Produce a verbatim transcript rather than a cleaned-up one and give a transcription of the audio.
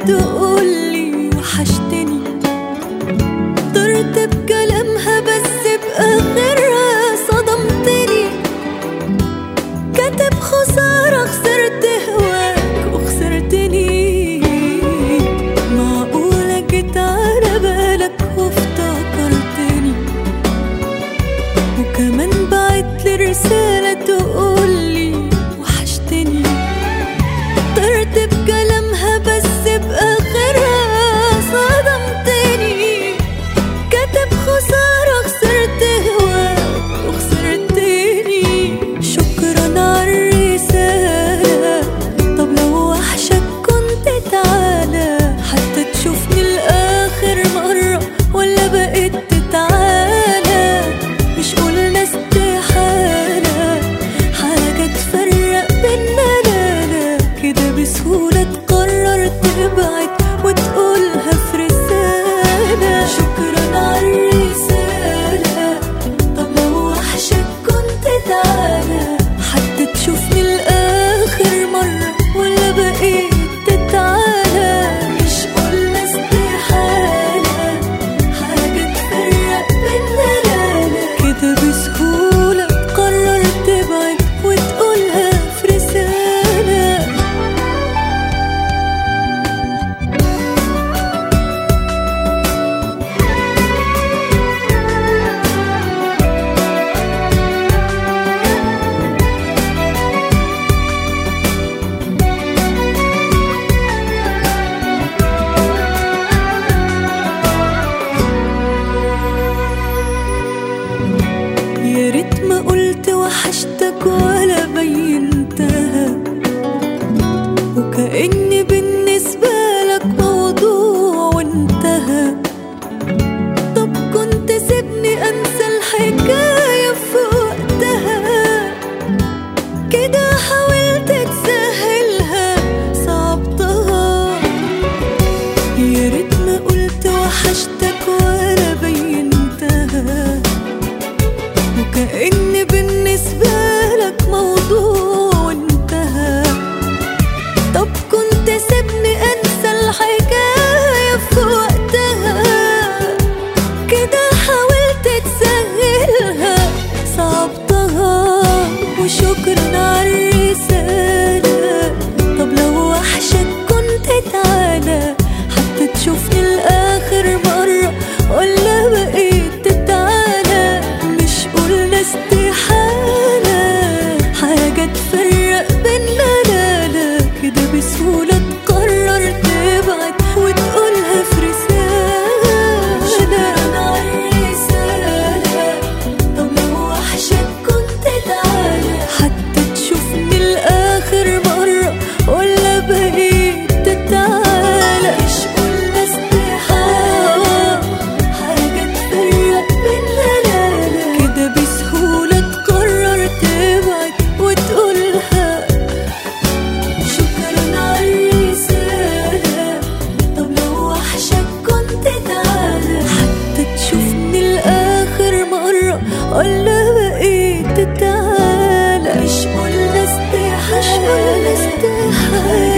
تقولي وحشتني، طرت بكلامها بس بآخرها صدمتني. كاتب خسارة خسرت هواك وخسرتني، معقولة جيت على بالك وافتكرتني، وكمان بعتلي رسالة تقولي وحشتني. طرت بكلامها بس بآخرها صدمتني. كاتب خسارة خسرت هواك وخسرتني. شكرا عالرسالة، طب لو وحشك كنت تعالى، حتى تشوفني لآخر مرة ولا بقيت تتعالى. مش قلنا استحالة حاجة تفرق بينا، لا لا كده بسهولة تقرر تبعد وتقولها في رسالة. شكرا عالرسالة، طب لو وحشك كنت تعالى، حتى تشوفني لآخر مرة ولا بقيت تتعالى. مش قلنا استحالة حاجة تفرق بينا، لا لا كده بسهولة تقرر تبعد وتقولها في رسالة. يا ريت ما قلت وحشتك ولا بينتها، وكأني بالنسبة لك موضوع وانتهى. طب كنت سيبني انسى الحكاية في وقتها، كده حاولت تسهلها صعبتها. يا ريت ما قلت وحشتك ولا بينتها، وكأني بالنسبة لك موضوع وانتهى. طب كنت سيبني انسى الحكاية في وقتها، كده حاولت تسهلها صعبتها. وشكرا عالرسالة، طب لو وحشك كنت تعالى، حتى تشوفني لآخر مرة ولا بقيت تتعالى. مش قلنا استحالة حاجة تفرق بينا، لا لا كده بسهولة تقرر تبعد وتقولها في رسالة. شكرا عالرسالة، طب لو وحشك كنت تعالى، حتى تشوفني لآخر مرة ولا بقيت تتعالى. مش قلنا استحالة حاجة تفرق بينا، لا لا كده بسهولة تقرر تبعد وتقولها. شكرا عالرسالة، طب لو وحشك كنت تعالى، حتى تشوفني لآخر مرة ولا بقيت تتعالى. مش قلنا استحالة